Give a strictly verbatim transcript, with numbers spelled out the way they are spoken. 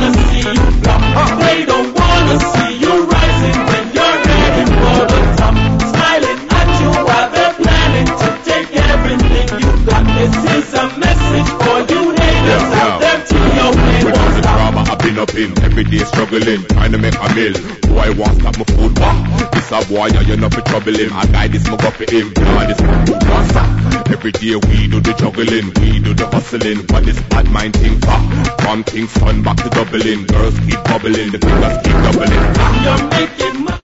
wanna see you flop. They don't wanna see you rising when you're heading for the top. Smiling at you while they're planning to take everything you got. This is a message for you haters Yeah, out yeah. there to your way. With all the drama I've been up in, every day struggling, trying to make a meal. Boy wants stop my food back. This a boy and you're not for trouble him. I guy this my go for him. Nah, this my food won't stop. Every day we do the juggling, we do the hustling. What this bad mind thing for? From things fun back to doubling. Girls keep bubbling, the fingers keep doubling. You're making